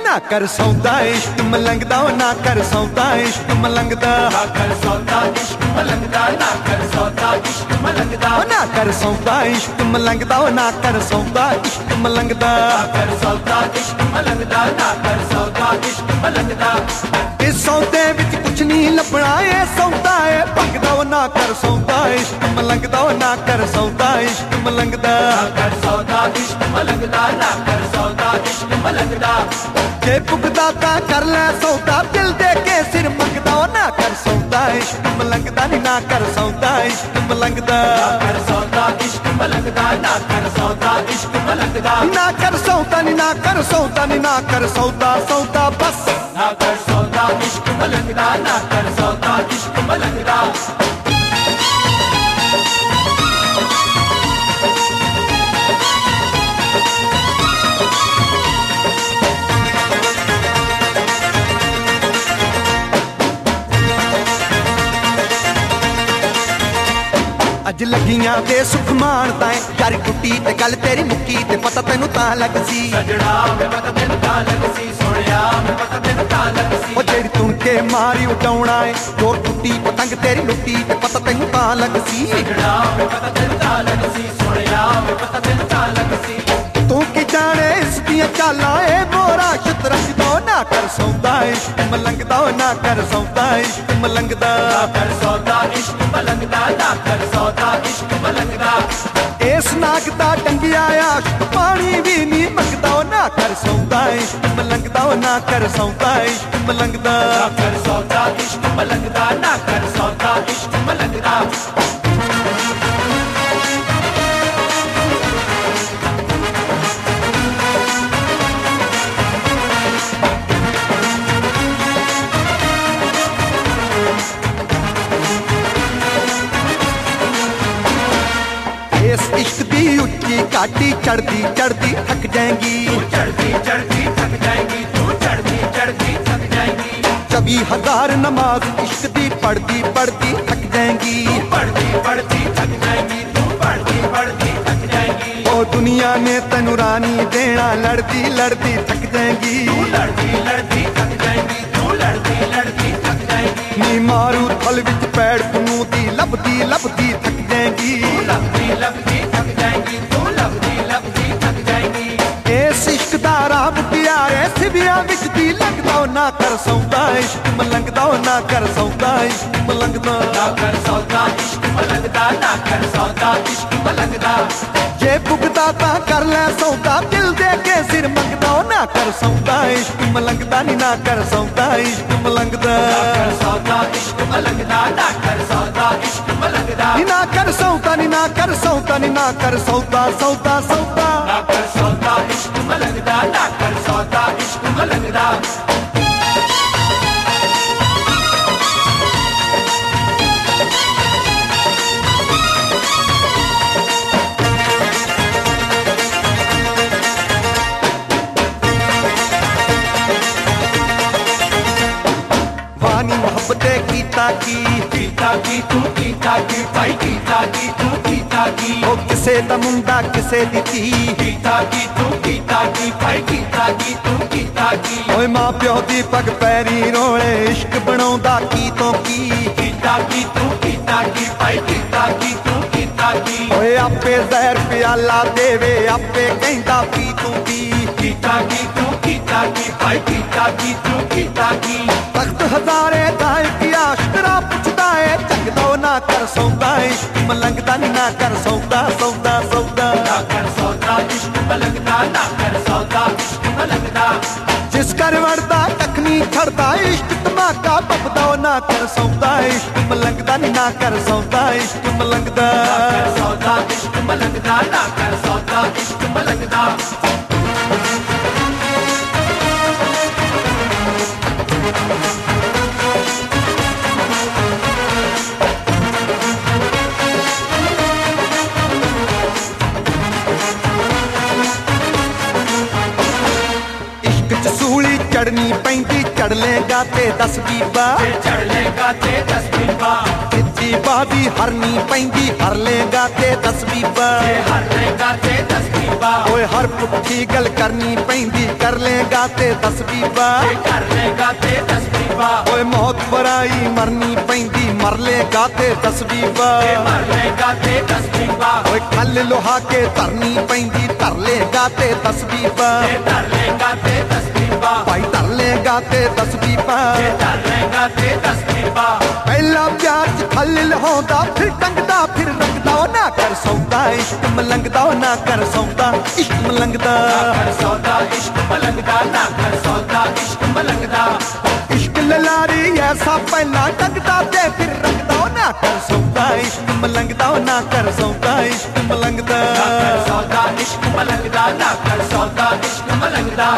ना कर सौदा इश्क मलंगदा ना कर सौदा इश्क मलंगदा ना कर सौदा इश्क मलंगदा ना कर सौदा इश्क मलंगदा ना कर सौदा इश्क मलंगदा ना कर सौदा इश्क मलंगदा ना कर सौदा इश्क मलंगदा ना कर सौदा इश्क मलंगदा इस सौदे विच कुछ नहीं लभना ए सौदा है भगदा ना कर सौदा इश्क मलंगदा ना कर सौदा इश्क मलंगदा ना कर सौदा इश्क मलंगदा ना कर सौदा इश्क मलंगदा जे पुगदा ता कर ले सौदा दिल दे के सिर मंगदा ना कर सौदा इश्क मलंगदा ना कर सौदा इश्क मलंगदा ना कर सौदा इश्क मलंगदा ना कर सौदा इश्क मलंगदा ना कर सौदा ना कर सौदा ना कर सौदा सौदा बस ना कर सौदा इश्क मलंगदा ना कर सौदा इश्क मलंगदा अज लगियां दे सुख मान ताए यारी टुटी ते गल तेरी मुक्की ते पता तेनू तां लग सी सजड़ा मैं पता तेनू तां लग सी सोहणिया मैं पता तेनू तां लग सी ओ जेड़ी तुन के मारी उडाउणा है जो टुटी पतंग तेरी लुट्टी ते पता तेनू तां लग सी सजड़ा मैं पता तेनू तां लग सी सोहणिया मैं पता तेनू तां लग सी तू की जाने इस दियां चालां ए मोरा शतरंज दो ना कर सौदा इश्क मलंगदा ना कर सौदा इश्क मलंगदा ना कर सौदा इश्क मलंगदा ना कर सौदा इश्क मलंगदा इस नाग दा टंगिया आशिक पानी भी नी मंगदा ना कर सौदा इश्क मलंगदा ना कर सौदा इश्क मलंगदा ना कर सौदा इश्क मलंगदा ना कर सौदा इश्क मलंगदा इस इश्क दी उच्ची काटी चढ़ती चढ़ती थक जाएंगी चढ़ती चढ़ती थक जाएगी तू चढ़ती चढ़ती थक जाएगी 24,000 नमाज इश्क दी पढ़ती पढ़ती थक जाएंगी पढ़ती पढ़ती थक जाएगी तू पढ़ती पढ़ती थक जाएगी ओ दुनिया ने तैनू रानी देना लड़ती लड़ती थक जाएंगी तू लड़ती लड़ती थक जाएगी तू लड़ती लड़ती थक जाएगी नी मारू थल विच पैड़ पनूती लभदी लभदी थक जाएंगी लभदी लभदी थक जाएगी तू लभदी लभदी थक जाएगी इस इश्क दा राम प्यारे सिविया विच दी लगदा ना कर सौदा इश्क मलंगदा ना कर सौदा इश्क मलंगदा ना कर सौदा इश्क मलंगदा ना कर सौदा इश्क मलंगदा जे पुगदा ता कर ले सौदा दिल दे के सिर मंगदा ना कर सौदा इश्क मलंगदा ना कर सौदा इश्क मलंगदा ना कर सौदा इश्क मलंगदा ना कर सौदा इश्क मलंगदा ना कर सौदा ना कर सौदा ना कर सौदा सौदा सौदा ना कर सौदा इश्क मलंगदा ना कर सौदा इश्क मलंगदा वानी मोहब्बते कीता की तू कीता की भाई कीता की तू कीता की ओ किसे दा मुंडा किसे दी धी कीता की तू कीता की भाई कीता की तू कीता की ओए मां प्यो दी पग पैरी रोले इश्क बनाउंदा की तो की कीता की तू कीता की भाई कीता की तू कीता की ओए आपे जहर प्याला देवे आपे कहंदा पी तू पी कीता की तू कीता की भाई कीता की तू कीता की तख्त हजारे दाए की आशरा पुछदा है जगदो ना कर सौदा इश्क मलंगदा ना कर सौदा सौदा सौदा ना कर सौदा इश्क मलंगदा ना कर सौदा इश्क मलंगदा जिस कर वड़दा टखनी छड़दा इश्क धमाका पपदा ना कर सौदा इश्क मलंगदा ना कर सौदा इश्क मलंगदा ना कर सौदा इश्क मलंगदा ना कर सौदा इश्क मलंगदा ਚੜਨੀ ਪੈਂਦੀ ਚੜ ਲੇਗਾ ਤੇ 10 ਬੀਬਾ ਜੇ ਚੜ ਲੇਗਾ ਤੇ 10 ਬੀਬਾ ਤੀਜੀ ਬਾਦੀ ਹਰਨੀ ਪੈਂਦੀ ਹਰ ਲੇਗਾ ਤੇ 10 ਬੀਬਾ ਜੇ ਹਰ ਲੇਗਾ ਤੇ 10 ਬੀਬਾ ਓਏ ਹਰ ਪੁੱਠੀ ਗੱਲ ਕਰਨੀ ਪੈਂਦੀ ਕਰ ਲੇਗਾ ਤੇ 10 ਬੀਬਾ ਜੇ ਕਰ ਲੇਗਾ ਤੇ 10 ਬੀਬਾ ਓਏ ਮੌਤ ਬਰਾਈ ਮਰਨੀ ਪੈਂਦੀ ਮਰ ਲੇਗਾ ਤੇ 10 ਬੀਬਾ ਜੇ ਮਰ ਲੇਗਾ ਤੇ 10 ਬੀਬਾ ਓਏ ਖੱਲ ਲੋਹਾ ਕੇ ਧਰਨੀ ਪੈਂਦੀ ਧਰ ਲੇਗਾ ਤੇ 10 ਬੀਬਾ ਜੇ ਧਰ ਲੇਗਾ ਤੇ 10 ਬੀਬਾ ਭਾਈ ਧਰ ਲੇਗਾ ਤੇ 10 ਬੀਬਾ ਜੇ ਧਰ ਲੇਗਾ ਤੇ 10 ਬੀਬਾ ਪਹਿਲਾ ਪਿਆਰ ਚ ਖੱਲ ਲਹਾਉਂਦਾ ਫਿਰ ਟੰਗਦਾ ਫਿਰ ਰੰਗਦਾ ਉਹ ਨਾ ਕਰ ਸੌਦਾ ਇਸ਼ਕ ਮਲੰਗਦਾ ਉਹ ਨਾ ਕਰ ਸੌਦਾ ਇਸ਼ਕ ਮਲੰਗਦਾ ਕਰ ਸੌਦਾ ਇਸ਼ਕ ਮਲੰਗਦਾ ਨਾ ਕਰ ਸੌਦਾ ਇਸ਼ਕ ਮਲੰਗਦਾ ਇਸ਼ਕ ਲਲਾਰੀ ਐਸਾ ਪਹਿਲਾਂ ਟੰਗਦਾ ਤੇ ਫਿਰ ਰੰਗਦਾ ਉਹ ਨਾ ਕਰ ਸੌਦਾ ਇਸ਼ਕ ਮਲੰਗਦਾ ਉਹ ਨਾ ਕਰ ਸੌਦਾ ਇਸ਼ਕ ਮਲੰਗਦਾ ਨਾ ਕਰ ਸੌਦਾ ਇਸ਼ਕ ਮਲੰਗਦਾ ਨਾ ਕਰ ਸੌਦਾ ਇਸ਼ਕ ਮਲੰਗਦਾ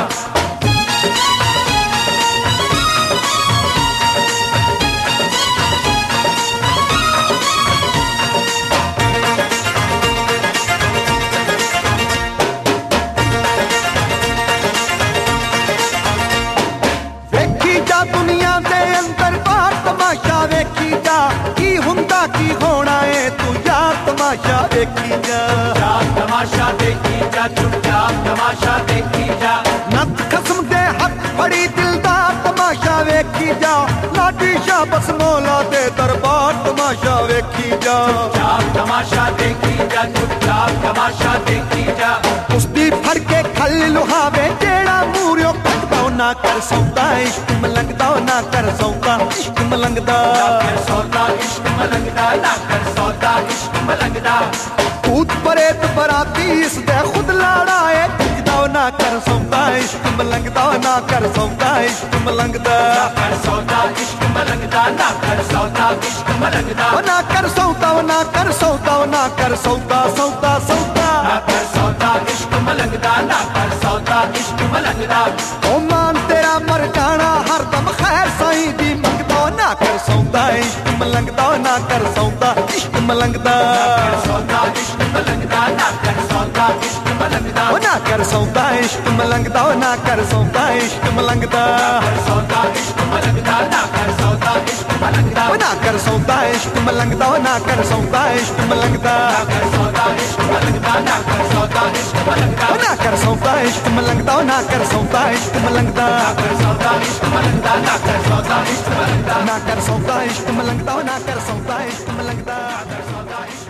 ਵੇਖੀ ਜਾ ਦੁਨੀਆ ਦੇ ਅੰਦਰ ਬਾਹਰ ਤਮਾਸ਼ਾ ਵੇਖੀ ਜਾ ਕੀ ਹੁੰਦਾ ਕੀ ਹੋਣਾ ਏ ਤੂੰ ਯਾਰ ਤਮਾਸ਼ਾ ਵੇਖੀ ਜਾ ਜਾ ਤਮਾਸ਼ਾ ਦੇਖੀ ਜਾ ਚੁੱਪਚਾਪ ਤਮਾਸ਼ਾ ਦੇਖੀ ਜਾ ਨੱਥ ਖਸਮ ਦੇ ਹੱਥ ਫੜੀ ਦਿਲ ਦਾ ਤਮਾਸ਼ਾ ਵੇਖੀ ਜਾ ਲਾਡੀ ਸ਼ਾਹ ਬਸ ਮੌਲਾ ਦੇ ਦਰਬਾਰ ਤਮਾਸ਼ਾ ਵੇਖੀ ਜਾ ਚੁੱਪਚਾਪ ਤਮਾਸ਼ਾ ਦੇਖੀ ਜਾ ਚੁੱਪਚਾਪ ਤਮਾਸ਼ਾ ਦੇਖੀ ਜਾ ਉਸਦੀ ਫੜ ਕੇ ਖੱਲ ਲੁਹਾਵੇ ਜਿਹੜਾ ਮੂਰਿਓ ਕੱਟਦਾ ਉਹ ਨਾ ਕਰ ਸੌਦਾ ਇਸ਼ਕ ਮਲੰਗਦਾ ਉਹ ਨਾ ਕਰ ਸੌਦਾ ਇਸ਼ਕ ਮਲੰਗਦਾ ਨਾ ਕਰ ਸੌਦਾ ਇਸ਼ਕ ਮਲੰਗਦਾ ਨਾ ਕਰ ਸੌਦਾ ਇਸ਼ਕ ਮਲੰਗਦਾ ਭੂਤ ਪ੍ਰੇਤ ਬਰਾਤੀ ਇਸ ਦੇ ਖੁਦ ਲਾੜਾ ਏ ਜਿੱਦਾ ਉਹ ਨਾ ਕਰ ਸੌਦਾ ਇਸ਼ਕ ਮਲੰਗਦਾ ਉਹ ਨਾ ਕਰ ਸੌਦਾ ਇਸ਼ਕ ਮਲੰਗਦਾ ਨਾ ਕਰ ਸੌਦਾ ਇਸ਼ਕ ਮਲੰਗਦਾ ਨਾ ਕਰ ਸੌਦਾ ਇਸ਼ਕ ਮਲੰਗਦਾ ਉਹ ਨਾ ਕਰ ਸੌਦਾ ਉਹ ਨਾ ਕਰ ਸੌਦਾ ਉਹ ਨਾ ਕਰ ਸੌਦਾ ਸੌਦਾ ਸੌਦਾ ਨਾ ਕਰ ਸੌਦਾ ਇਸ਼ਕ ਮਲੰਗਦਾ ਨਾ ਕਰ ਸੌਦਾ ਇਸ਼ਕ ਮਲੰਗਦਾ ਉਹ ਮਾਨ ਤੇਰਾ ਮਰ ਜਾਣਾ ਹਰਦਮ ਖੈਰ ਸਾਈਂ ਦੀ ਮੰਗਦਾ ਉਹ ਨਾ ਕਰ ਸੌਦਾ ਇਸ਼ਕ ਮਲੰਗਦਾ ਉਹ ਨਾ ਕਰ ਸੌਦਾ ਇਸ਼ਕ ਮਲੰਗਦਾ ਕਰ ਸੌਦਾ ਇਸ਼ਕ ਮਲੰਗਦਾ ਨਾ ਕਰ ਸੌਦਾ ਇਸ਼ਕ ਮਲੰਗਦਾ ਉਹ ਨਾ ਕਰ ਸੌਦਾ ਇਸ਼ਕ ਮਲੰਗਦਾ ਉਹ ਨਾ ਕਰ ਸੌਦਾ ਇਸ਼ਕ ਮਲੰਗਦਾ ਕਰ ਸੌਦਾ ਇਸ਼ਕ ਮਲੰਗਦਾ ਨਾ ਕਰ ਸੌਦਾ ਇਸ਼ਕ ਮਲੰਗਦਾ ਉਹ ਨਾ ਕਰ ਸੌਦਾ ਇਸ਼ਕ ਮਲੰਗਦਾ ਉਹ ਨਾ ਕਰ ਸੌਦਾ ਇਸ਼ਕ ਮਲੰਗਦਾ ਕਰ ਸੌਦਾ ਇਸ਼ਕ ਮਲੰਗਦਾ ਨਾ ਕਰ ਸੌਦਾ ਇਸ਼ਕ ਮਲੰਗਦਾ ਉਹ ਨਾ ਕਰ ਸੌਦਾ ਇਸ਼ਕ ਮਲੰਗਦਾ ਉਹ ਨਾ ਕਰ ਸੌਦਾ ਇਸ਼ਕ ਮਲੰਗਦਾ ਕਰ ਸੌਦਾ ਇਸ਼ਕ ਮਲੰਗਦਾ ਨਾ ਕਰ ਸੌਦਾ ਇਸ਼ਕ ਮਲੰਗਦਾ ਨਾ ਕਰ ਸੌਦਾ ਇਸ਼ਕ ਮਲੰਗਦਾ ਉਹ ਨਾ ਕਰ ਸੌਦਾ ਇਸ਼ਕ ਮਲੰਗਦਾ ਕਰ ਸੌਦਾ ਇਸ਼ਕ